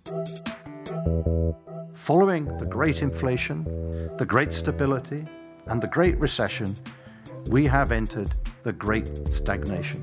Following the Great Inflation, the Great Stability, and the Great Recession, we have entered the Great Stagnation.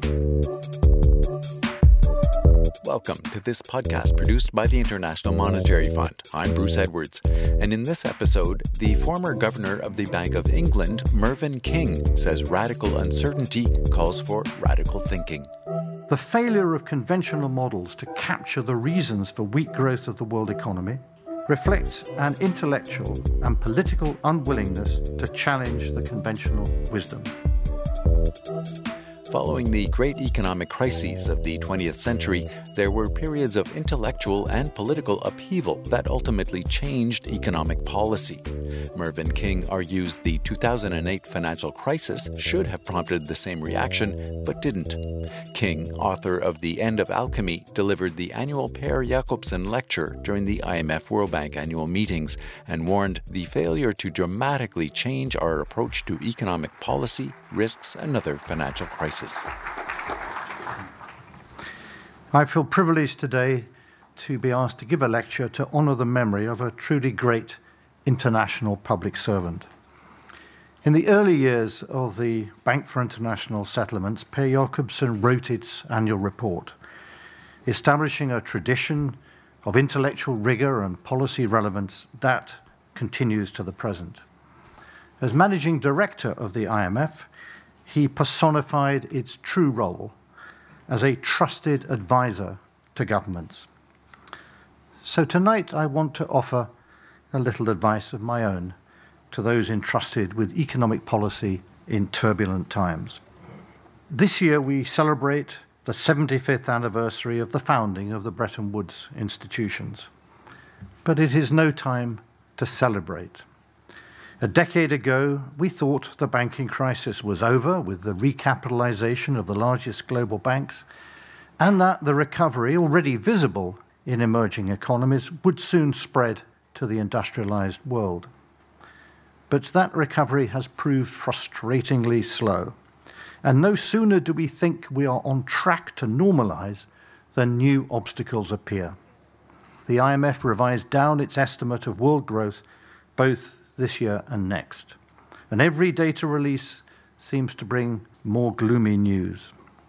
Welcome to this podcast produced by the International Monetary Fund. I'm Bruce Edwards, and in this episode, the former governor of the Bank of England, Mervyn King, says radical uncertainty calls for radical thinking. The failure of conventional models to capture the reasons for weak growth of the world economy reflects an intellectual and political unwillingness to challenge the conventional wisdom. Following the great economic crises of the 20th century, there were periods of intellectual and political upheaval that ultimately changed economic policy. Mervyn King argues the 2008 financial crisis should have prompted the same reaction, but didn't. King, author of The End of Alchemy, delivered the annual Per Jacobsen Lecture during the IMF World Bank annual meetings and warned the failure to dramatically change our approach to economic policy risks another financial crisis. I feel privileged today to be asked to give a lecture to honour the memory of a truly great international public servant. In the early years of the Bank for International Settlements, Per Jacobsen wrote its annual report, establishing a tradition of intellectual rigour and policy relevance that continues to the present. As managing director of the IMF, he personified its true role as a trusted advisor to governments. So tonight I want to offer a little advice of my own to those entrusted with economic policy in turbulent times. This year we celebrate the 75th anniversary of the founding of the Bretton Woods institutions. But it is no time to celebrate. A decade ago, we thought the banking crisis was over with the recapitalization of the largest global banks, and that the recovery, already visible in emerging economies, would soon spread to the industrialized world. But that recovery has proved frustratingly slow, and no sooner do we think we are on track to normalize than new obstacles appear. The IMF revised down its estimate of world growth both this year and next. And every data release seems to bring more gloomy news.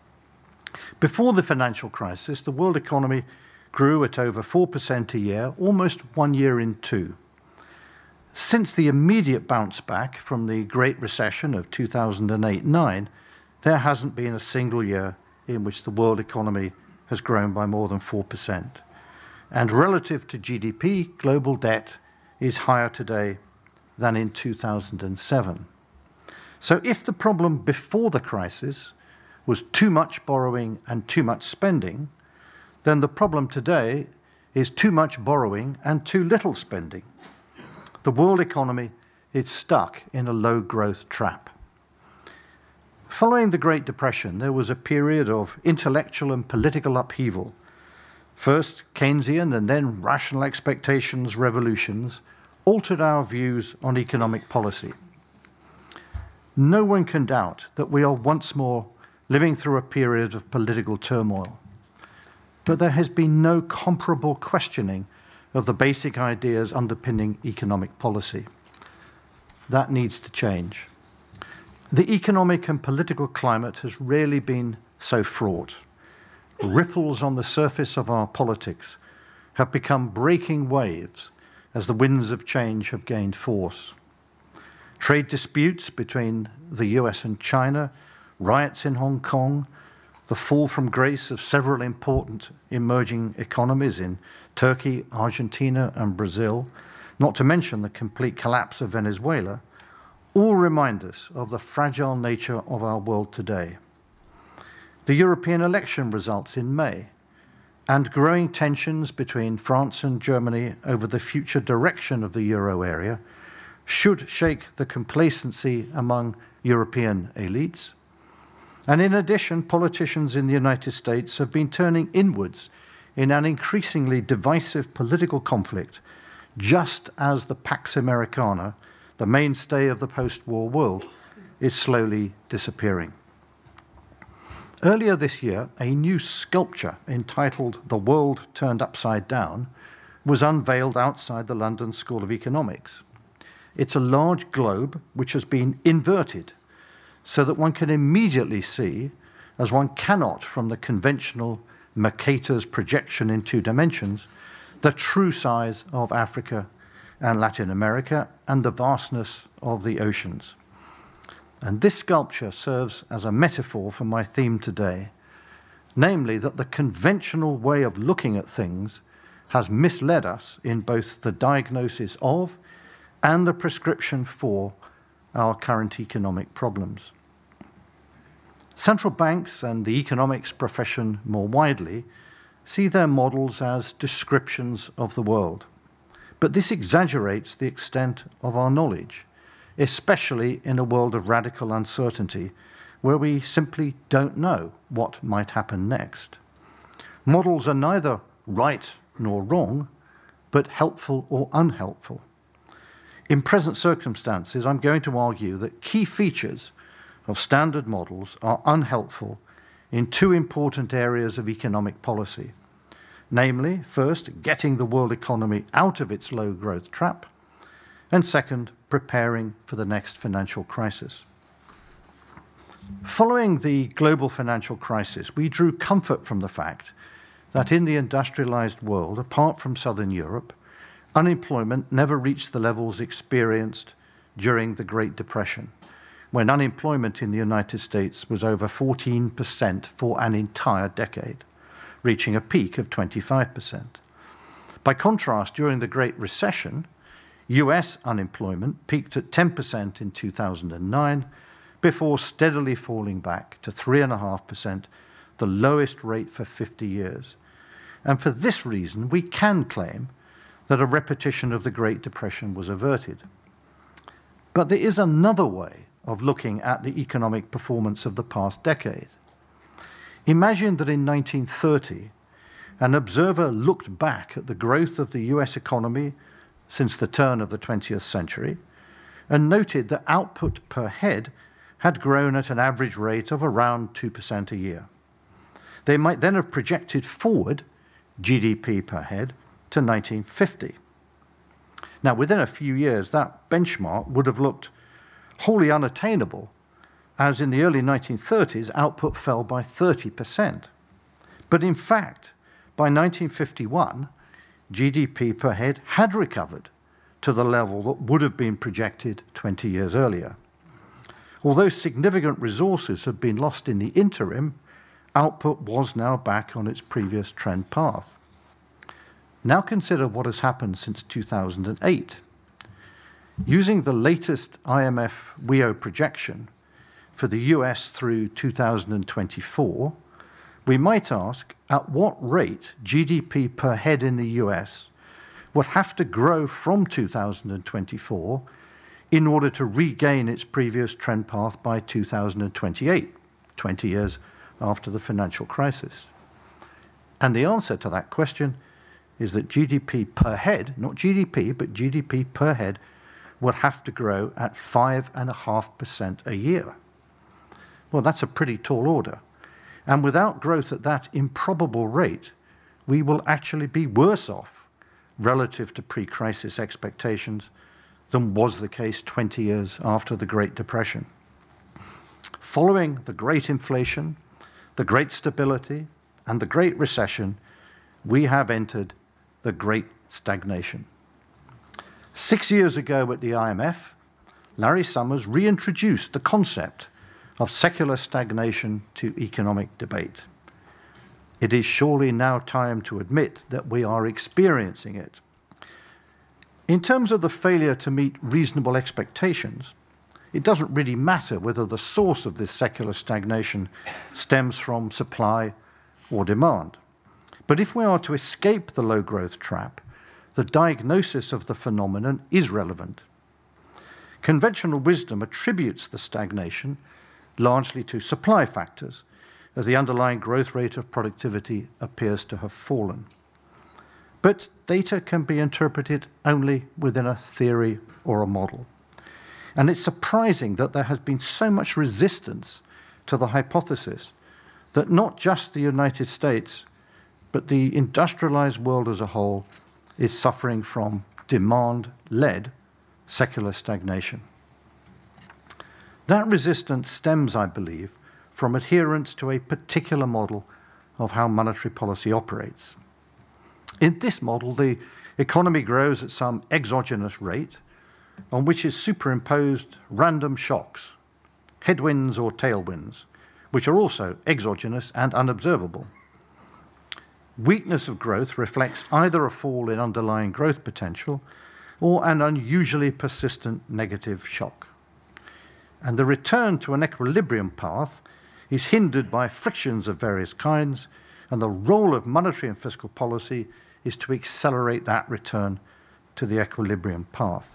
Before the financial crisis, the world economy grew at over 4% a year, almost 1 year in two. Since the immediate bounce back from the Great Recession of 2008-9, there hasn't been a single year in which the world economy has grown by more than 4%. And relative to GDP, global debt is higher today than in 2007. So if the problem before the crisis was too much borrowing and too much spending, then the problem today is too much borrowing and too little spending. The world economy is stuck in a low-growth trap. Following the Great Depression, there was a period of intellectual and political upheaval. First Keynesian and then rational expectations revolutions altered our views on economic policy. No one can doubt that we are once more living through a period of political turmoil. But there has been no comparable questioning of the basic ideas underpinning economic policy. That needs to change. The economic and political climate has rarely been so fraught. Ripples on the surface of our politics have become breaking waves as the winds of change have gained force. Trade disputes between the US and China, riots in Hong Kong, the fall from grace of several important emerging economies in Turkey, Argentina, and Brazil, not to mention the complete collapse of Venezuela, all remind us of the fragile nature of our world today. The European election results in May, and growing tensions between France and Germany over the future direction of the euro area should shake the complacency among European elites. And in addition, politicians in the United States have been turning inwards in an increasingly divisive political conflict, just as the Pax Americana, the mainstay of the post-war world, is slowly disappearing. Earlier this year, a new sculpture entitled "The World Turned Upside Down" was unveiled outside the London School of Economics. It's a large globe which has been inverted so that one can immediately see, as one cannot from the conventional Mercator's projection in 2 dimensions, the true size of Africa and Latin America and the vastness of the oceans. And this sculpture serves as a metaphor for my theme today, namely that the conventional way of looking at things has misled us in both the diagnosis of and the prescription for our current economic problems. Central banks and the economics profession more widely see their models as descriptions of the world. But this exaggerates the extent of our knowledge, especially in a world of radical uncertainty where we simply don't know what might happen next. Models are neither right nor wrong, but helpful or unhelpful. In present circumstances, I'm going to argue that key features of standard models are unhelpful in 2 important areas of economic policy. Namely, first, getting the world economy out of its low growth trap, and second, preparing for the next financial crisis. Following the global financial crisis, we drew comfort from the fact that in the industrialized world, apart from Southern Europe, unemployment never reached the levels experienced during the Great Depression, when unemployment in the United States was over 14% for an entire decade, reaching a peak of 25%. By contrast, during the Great Recession, US unemployment peaked at 10% in 2009, before steadily falling back to 3.5%, the lowest rate for 50 years. And for this reason, we can claim that a repetition of the Great Depression was averted. But there is another way of looking at the economic performance of the past decade. Imagine that in 1930, an observer looked back at the growth of the US economy since the turn of the 20th century and noted that output per head had grown at an average rate of around 2% a year. They might then have projected forward GDP per head to 1950. Now, within a few years, that benchmark would have looked wholly unattainable, as in the early 1930s, output fell by 30%. But in fact, by 1951, GDP per head had recovered to the level that would have been projected 20 years earlier. Although significant resources had been lost in the interim, output was now back on its previous trend path. Now consider what has happened since 2008. Using the latest IMF WEO projection for the US through 2024, we might ask at what rate GDP per head in the US would have to grow from 2024 in order to regain its previous trend path by 2028, 20 years after the financial crisis. And the answer to that question is that GDP per head, not GDP, but GDP per head, would have to grow at 5.5% a year. Well, that's a pretty tall order. And without growth at that improbable rate, we will actually be worse off relative to pre-crisis expectations than was the case 20 years after the Great Depression. Following the Great Inflation, the Great Stability, and the Great Recession, we have entered the Great Stagnation. 6 years ago at the IMF, Larry Summers reintroduced the concept of secular stagnation to economic debate. It is surely now time to admit that we are experiencing it. In terms of the failure to meet reasonable expectations, it doesn't really matter whether the source of this secular stagnation stems from supply or demand. But if we are to escape the low growth trap, the diagnosis of the phenomenon is relevant. Conventional wisdom attributes the stagnation largely to supply factors, as the underlying growth rate of productivity appears to have fallen. But data can be interpreted only within a theory or a model. And it's surprising that there has been so much resistance to the hypothesis that not just the United States, but the industrialized world as a whole is suffering from demand-led secular stagnation. That resistance stems, I believe, from adherence to a particular model of how monetary policy operates. In this model, the economy grows at some exogenous rate on which is superimposed random shocks, headwinds or tailwinds, which are also exogenous and unobservable. Weakness of growth reflects either a fall in underlying growth potential or an unusually persistent negative shock. And the return to an equilibrium path is hindered by frictions of various kinds, and the role of monetary and fiscal policy is to accelerate that return to the equilibrium path.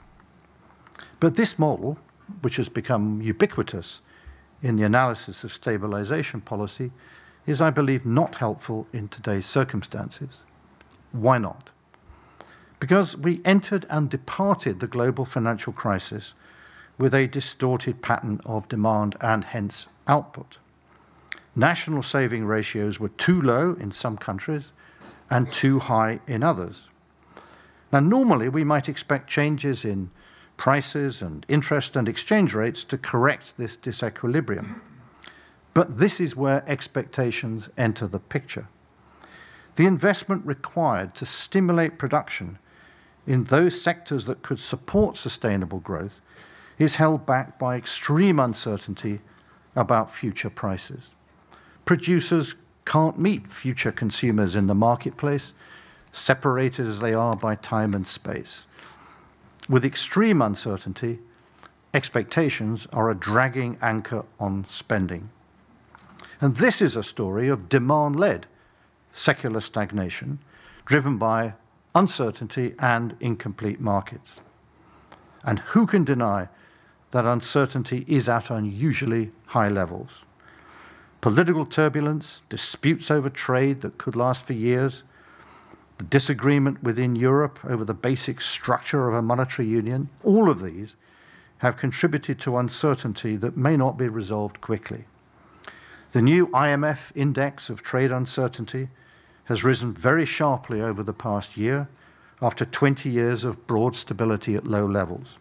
But this model, which has become ubiquitous in the analysis of stabilization policy, is, I believe, not helpful in today's circumstances. Why not? Because we entered and departed the global financial crisis with a distorted pattern of demand and hence output. National saving ratios were too low in some countries and too high in others. Now, normally we might expect changes in prices and interest and exchange rates to correct this disequilibrium. But this is where expectations enter the picture. The investment required to stimulate production in those sectors that could support sustainable growth is held back by extreme uncertainty about future prices. Producers can't meet future consumers in the marketplace, separated as they are by time and space. With extreme uncertainty, expectations are a dragging anchor on spending. And this is a story of demand-led secular stagnation, driven by uncertainty and incomplete markets. And who can deny that uncertainty is at unusually high levels? Political turbulence, disputes over trade that could last for years, the disagreement within Europe over the basic structure of a monetary union, all of these have contributed to uncertainty that may not be resolved quickly. The new IMF index of trade uncertainty has risen very sharply over the past year after 20 years of broad stability at low levels.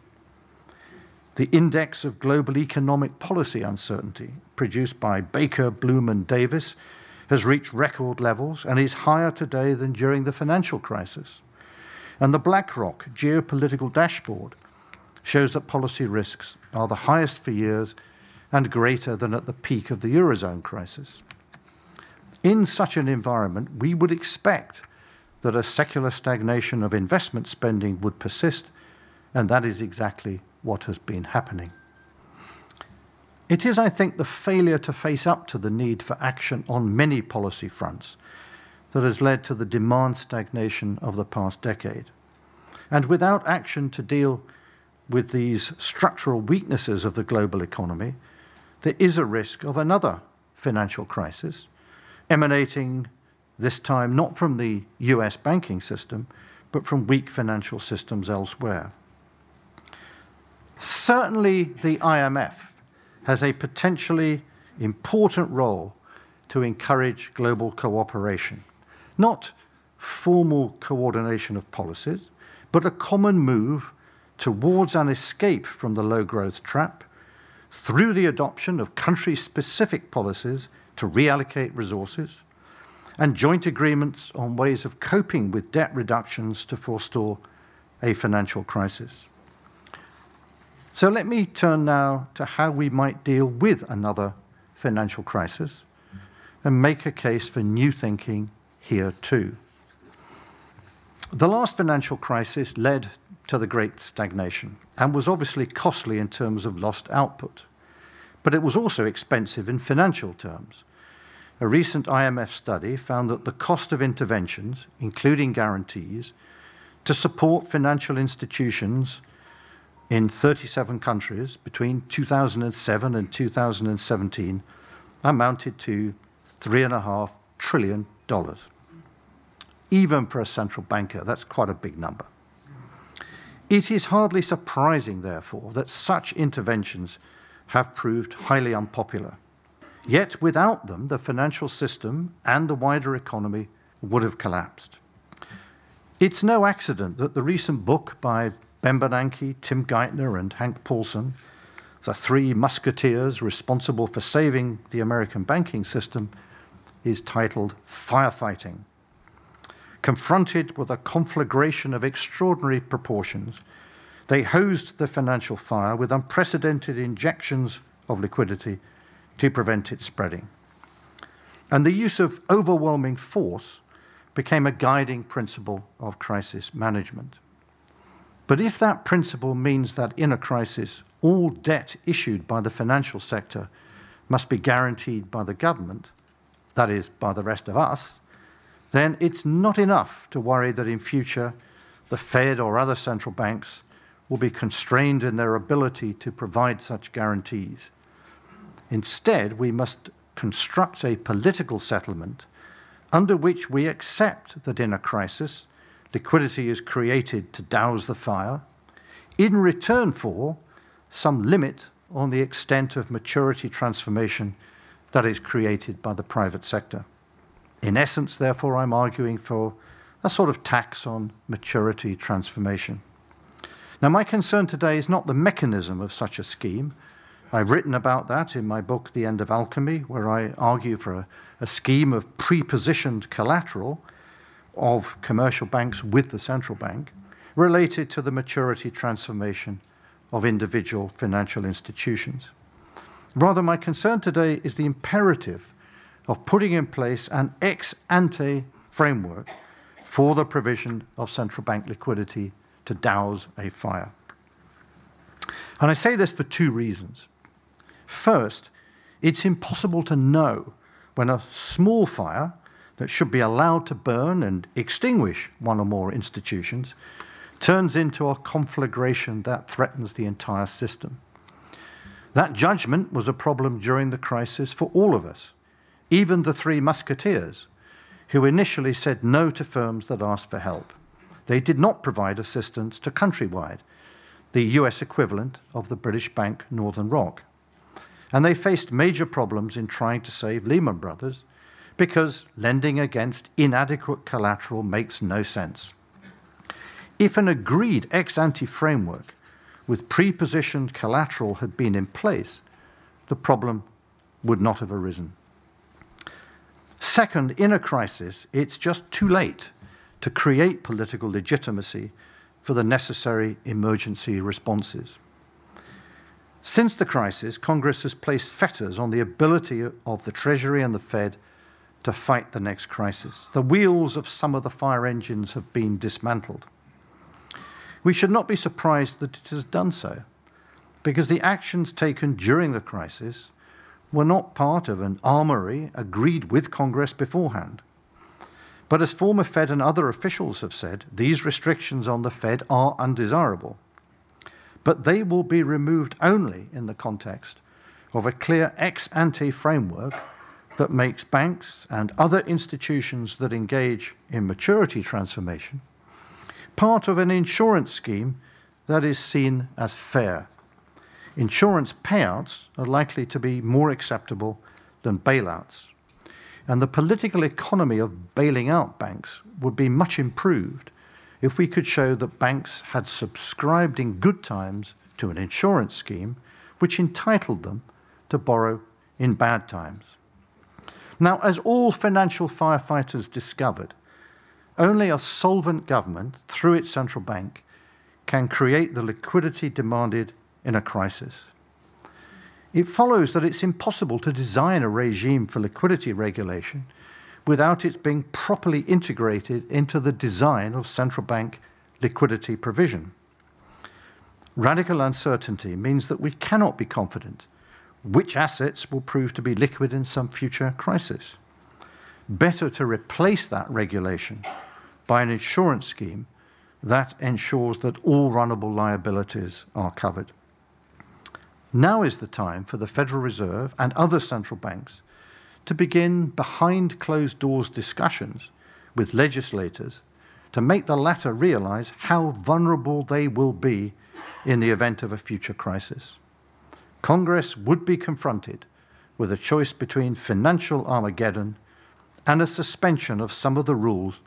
The index of global economic policy uncertainty, produced by Baker, Bloom and Davis, has reached record levels and is higher today than during the financial crisis. And the BlackRock geopolitical dashboard shows that policy risks are the highest for years and greater than at the peak of the Eurozone crisis. In such an environment, we would expect that a secular stagnation of investment spending would persist, and that is exactly what has been happening. It is, I think, the failure to face up to the need for action on many policy fronts that has led to the demand stagnation of the past decade. And without action to deal with these structural weaknesses of the global economy, there is a risk of another financial crisis, emanating this time not from the US banking system, but from weak financial systems elsewhere. Certainly, the IMF has a potentially important role to encourage global cooperation, not formal coordination of policies, but a common move towards an escape from the low-growth trap through the adoption of country-specific policies to reallocate resources and joint agreements on ways of coping with debt reductions to forestall a financial crisis. So let me turn now to how we might deal with another financial crisis and make a case for new thinking here too. The last financial crisis led to the Great Stagnation and was obviously costly in terms of lost output, but it was also expensive in financial terms. A recent IMF study found that the cost of interventions, including guarantees, to support financial institutions in 37 countries between 2007 and 2017 amounted to $3.5 trillion. Even for a central banker, that's quite a big number. It is hardly surprising, therefore, that such interventions have proved highly unpopular. Yet without them, the financial system and the wider economy would have collapsed. It's no accident that the recent book by Ben Bernanke, Tim Geithner, and Hank Paulson, The Three Musketeers Responsible for Saving the American Banking System, is titled Firefighting. Confronted with a conflagration of extraordinary proportions, they hosed the financial fire with unprecedented injections of liquidity to prevent it spreading. And the use of overwhelming force became a guiding principle of crisis management. But if that principle means that in a crisis, all debt issued by the financial sector must be guaranteed by the government, that is, by the rest of us, then it's not enough to worry that in future the Fed or other central banks will be constrained in their ability to provide such guarantees. Instead, we must construct a political settlement under which we accept that in a crisis, liquidity is created to douse the fire, in return for some limit on the extent of maturity transformation that is created by the private sector. In essence, therefore, I'm arguing for a sort of tax on maturity transformation. Now, my concern today is not the mechanism of such a scheme. I've written about that in my book, The End of Alchemy, where I argue for a scheme of pre-positioned collateral of commercial banks with the central bank related to the maturity transformation of individual financial institutions. Rather, my concern today is the imperative of putting in place an ex-ante framework for the provision of central bank liquidity to douse a fire. And I say this for two reasons. First, it's impossible to know when a small fire that should be allowed to burn and extinguish one or more institutions turns into a conflagration that threatens the entire system. That judgment was a problem during the crisis for all of us, even the Three Musketeers, who initially said no to firms that asked for help. They did not provide assistance to Countrywide, the US equivalent of the British bank Northern Rock. And they faced major problems in trying to save Lehman Brothers because lending against inadequate collateral makes no sense. If an agreed ex-ante framework with pre-positioned collateral had been in place, the problem would not have arisen. Second, in a crisis, it's just too late to create political legitimacy for the necessary emergency responses. Since the crisis, Congress has placed fetters on the ability of the Treasury and the Fed to fight the next crisis. The wheels of some of the fire engines have been dismantled. We should not be surprised that it has done so, because the actions taken during the crisis were not part of an armory agreed with Congress beforehand. But as former Fed and other officials have said, these restrictions on the Fed are undesirable. But they will be removed only in the context of a clear ex-ante framework that makes banks and other institutions that engage in maturity transformation part of an insurance scheme that is seen as fair. Insurance payouts are likely to be more acceptable than bailouts, and the political economy of bailing out banks would be much improved if we could show that banks had subscribed in good times to an insurance scheme which entitled them to borrow in bad times. Now, as all financial firefighters discovered, only a solvent government, through its central bank, can create the liquidity demanded in a crisis. It follows that it's impossible to design a regime for liquidity regulation without it being properly integrated into the design of central bank liquidity provision. Radical uncertainty means that we cannot be confident which assets will prove to be liquid in some future crisis. Better to replace that regulation by an insurance scheme that ensures that all runnable liabilities are covered. Now is the time for the Federal Reserve and other central banks to begin behind closed doors discussions with legislators to make the latter realize how vulnerable they will be in the event of a future crisis. Congress would be confronted with a choice between financial Armageddon and a suspension of some of the rules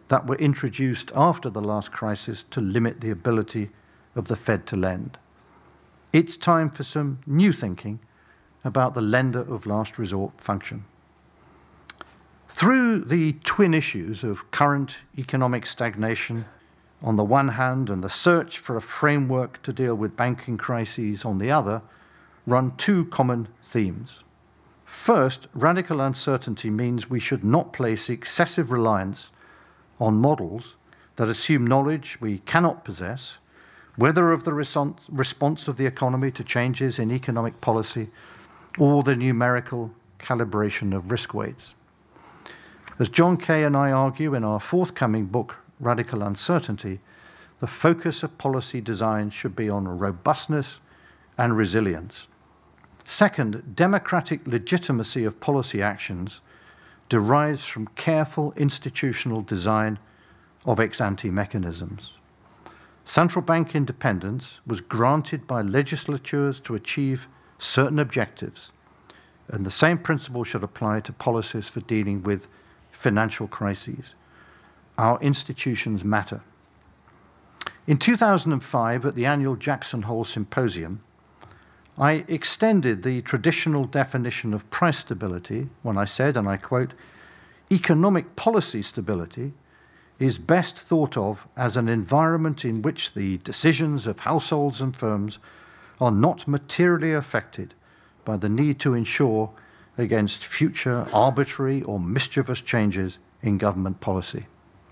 that were introduced after the last crisis to limit the ability of the Fed to lend. It's time for some new thinking about the lender of last resort function. Through the twin issues of current economic stagnation on the one hand and the search for a framework to deal with banking crises on the other, run two common themes. First, radical uncertainty means we should not place excessive reliance on models that assume knowledge we cannot possess, whether of the response of the economy to changes in economic policy or the numerical calibration of risk weights. As John Kay and I argue in our forthcoming book, Radical Uncertainty, the focus of policy design should be on robustness and resilience. Second, democratic legitimacy of policy actions derives from careful institutional design of ex-ante mechanisms. Central bank independence was granted by legislatures to achieve certain objectives, and the same principle should apply to policies for dealing with financial crises. Our institutions matter. In 2005, at the annual Jackson Hole Symposium, I extended the traditional definition of price stability when I said, and I quote, "Economic policy stability is best thought of as an environment in which the decisions of households and firms are not materially affected by the need to ensure against future arbitrary or mischievous changes in government policy."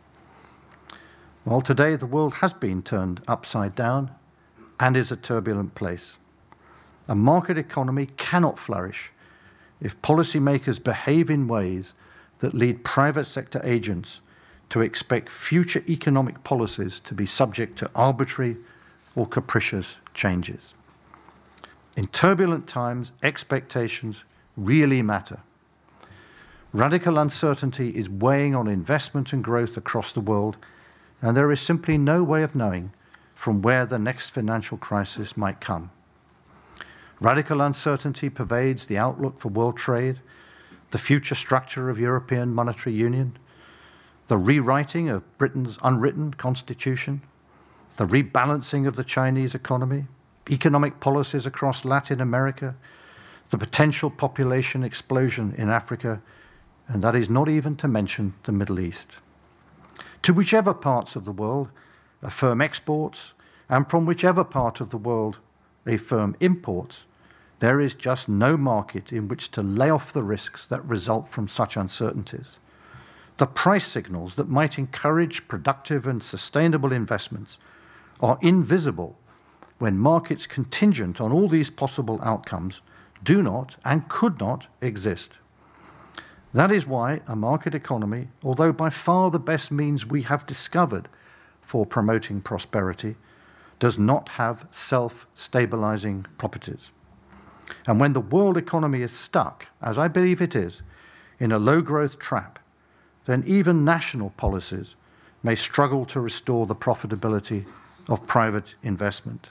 Well, today the world has been turned upside down and is a turbulent place. A market economy cannot flourish if policymakers behave in ways that lead private sector agents to expect future economic policies to be subject to arbitrary or capricious changes. In turbulent times, expectations really matter. Radical uncertainty is weighing on investment and growth across the world, and there is simply no way of knowing from where the next financial crisis might come. Radical uncertainty pervades the outlook for world trade, the future structure of European monetary union, the rewriting of Britain's unwritten constitution, the rebalancing of the Chinese economy, economic policies across Latin America, the potential population explosion in Africa, and that is not even to mention the Middle East. To whichever parts of the world a firm exports, and from whichever part of the world a firm imports, there is just no market in which to lay off the risks that result from such uncertainties. The price signals that might encourage productive and sustainable investments are invisible when markets contingent on all these possible outcomes do not and could not exist. That is why a market economy, although by far the best means we have discovered for promoting prosperity, does not have self-stabilizing properties. And when the world economy is stuck, as I believe it is, in a low-growth trap, then even national policies may struggle to restore the profitability of private investment.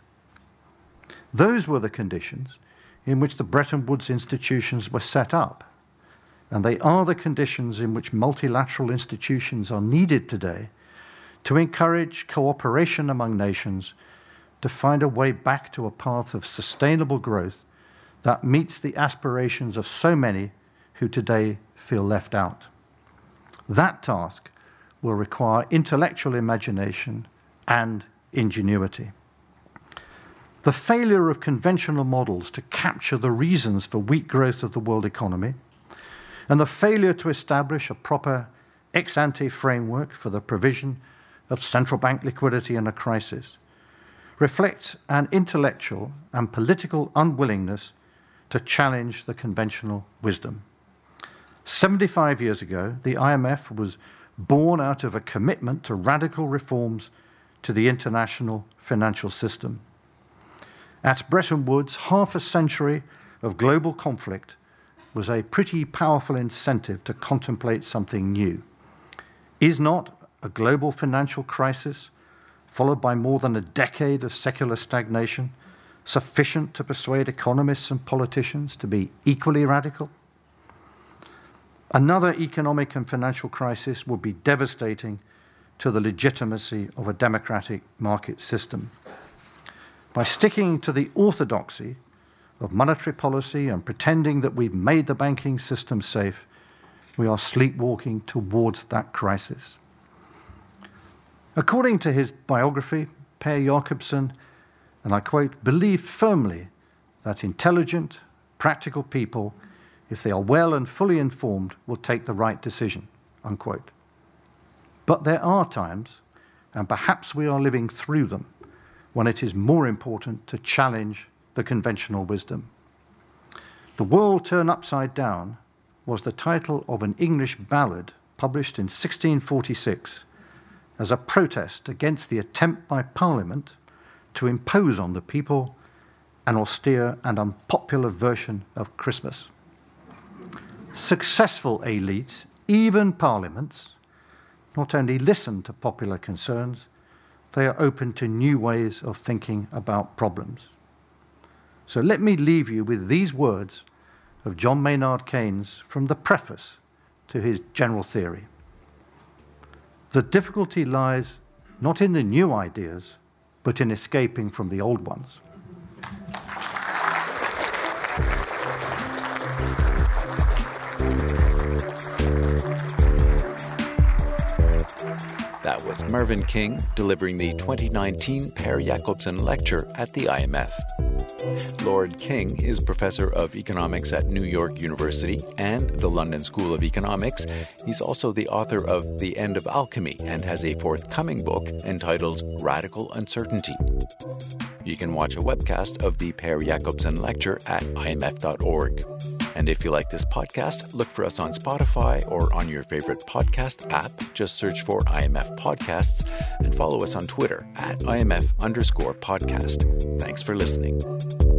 Those were the conditions in which the Bretton Woods institutions were set up, and they are the conditions in which multilateral institutions are needed today to encourage cooperation among nations to find a way back to a path of sustainable growth that meets the aspirations of so many who today feel left out. That task will require intellectual imagination and ingenuity. The failure of conventional models to capture the reasons for weak growth of the world economy, and the failure to establish a proper ex-ante framework for the provision of central bank liquidity in a crisis, reflect an intellectual and political unwillingness to challenge the conventional wisdom. 75 years ago, the IMF was born out of a commitment to radical reforms to the international financial system. At Bretton Woods, half a century of global conflict was a pretty powerful incentive to contemplate something new. Is not a global financial crisis, followed by more than a decade of secular stagnation, sufficient to persuade economists and politicians to be equally radical? Another economic and financial crisis would be devastating to the legitimacy of a democratic market system. By sticking to the orthodoxy of monetary policy and pretending that we've made the banking system safe, we are sleepwalking towards that crisis. According to his biography, Per Jacobsen, and I quote, believed firmly that intelligent, practical people, if they are well and fully informed, will take the right decision, unquote. But there are times, and perhaps we are living through them, when it is more important to challenge the conventional wisdom. The World Turned Upside Down was the title of an English ballad published in 1646 as a protest against the attempt by Parliament to impose on the people an austere and unpopular version of Christmas. Successful elites, even parliaments, not only listen to popular concerns, they are open to new ways of thinking about problems. So let me leave you with these words of John Maynard Keynes from the preface to his general theory. The difficulty lies not in the new ideas, but in escaping from the old ones. That was Mervyn King delivering the 2019 Per Jacobsen Lecture at the IMF. Lord King is Professor of Economics at New York University and the London School of Economics. He's also the author of The End of Alchemy and has a forthcoming book entitled Radical Uncertainty. You can watch a webcast of the Per Jacobsen Lecture at imf.org. And if you like this podcast, look for us on Spotify or on your favorite podcast app. Just search for IMF Podcasts and follow us on Twitter at IMF_podcast. Thanks for listening.